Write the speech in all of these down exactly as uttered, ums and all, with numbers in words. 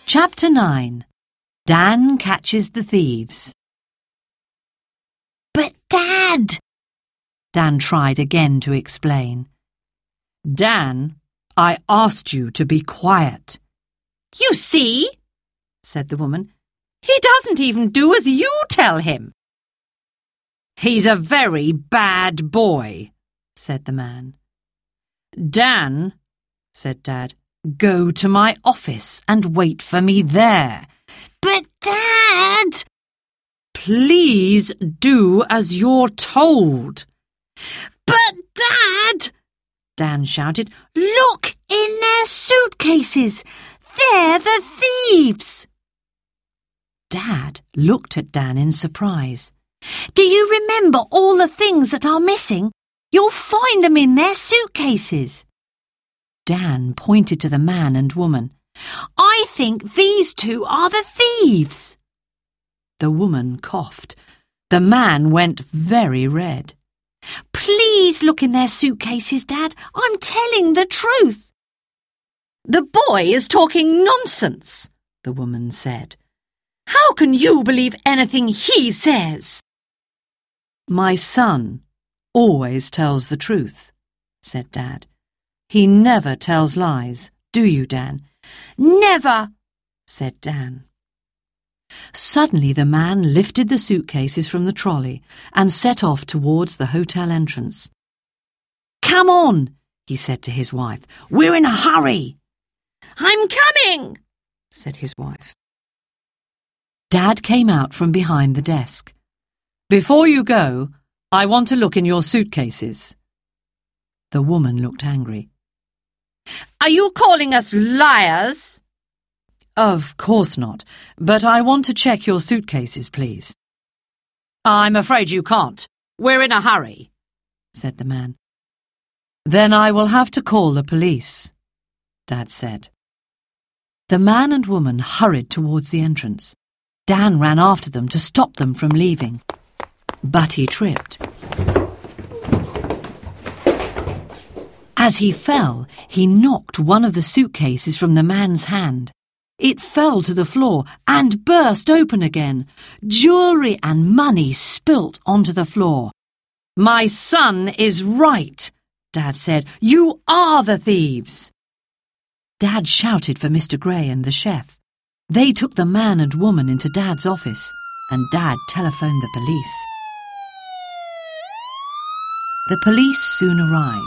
Chapter nine. Dan catches the thieves. But Dad! Dan tried again to explain. Dan, I asked you to be quiet. You see, said the woman. He doesn't even do as you tell him. He's a very bad boy, said the man. Dan, said Dad, go to my office and wait for me there. But Dad! Please do as you're told. But Dad! Dan shouted. Look in their suitcases. They're the thieves. Dad looked at Dan in surprise. Do you remember all the things that are missing? You'll find them in their suitcases. Dan pointed to the man and woman. I think these two are the thieves. The woman coughed. The man went very red. Please look in their suitcases, Dad. I'm telling the truth. The boy is talking nonsense, the woman said. How can you believe anything he says? My son always tells the truth, said Dad. He never tells lies, do you, Dan? Never, said Dan. Suddenly the man lifted the suitcases from the trolley and set off towards the hotel entrance. Come on, he said to his wife. We're in a hurry. I'm coming, said his wife. Dad came out from behind the desk. Before you go, I want to look in your suitcases. The woman looked angry. Are you calling us liars? Of course not, but I want to check your suitcases, please. I'm afraid you can't. We're in a hurry, said the man. Then I will have to call the police, Dad said. The man and woman hurried towards the entrance. Dan ran after them to stop them from leaving, but he tripped. As he fell, he knocked one of the suitcases from the man's hand. It fell to the floor and burst open again. Jewellery and money spilt onto the floor. My son is right, Dad said. You are the thieves. Dad shouted for Mister Gray and the chef. They took the man and woman into Dad's office, and Dad telephoned the police. The police soon arrived.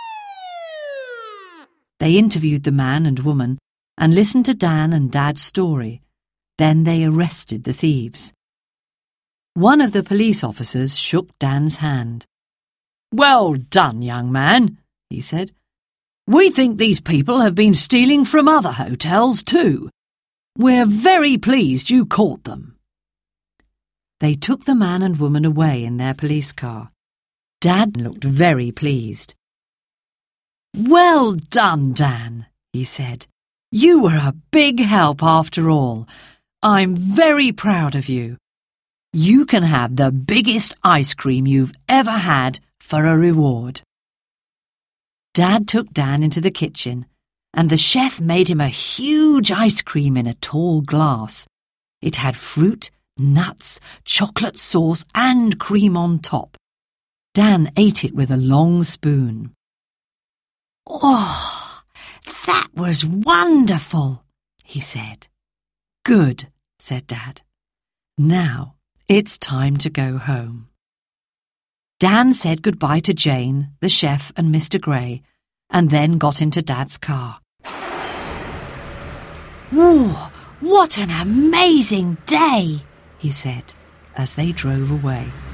They interviewed the man and woman and listened to Dan and Dad's story. Then they arrested the thieves. One of the police officers shook Dan's hand. Well done, young man, he said. We think these people have been stealing from other hotels too. We're very pleased you caught them. They took the man and woman away in their police car. Dad looked very pleased. Well done, Dan, he said. You were a big help after all. I'm very proud of you. You can have the biggest ice cream you've ever had for a reward. Dad took Dan into the kitchen, and the chef made him a huge ice cream in a tall glass. It had fruit, nuts, chocolate sauce, and cream on top. Dan ate it with a long spoon. Oh, that was wonderful, he said. Good, said Dad. Now it's time to go home. Dan said goodbye to Jane, the chef, and Mister Gray, and then got into Dad's car. Whoa, what an amazing day, he said as they drove away.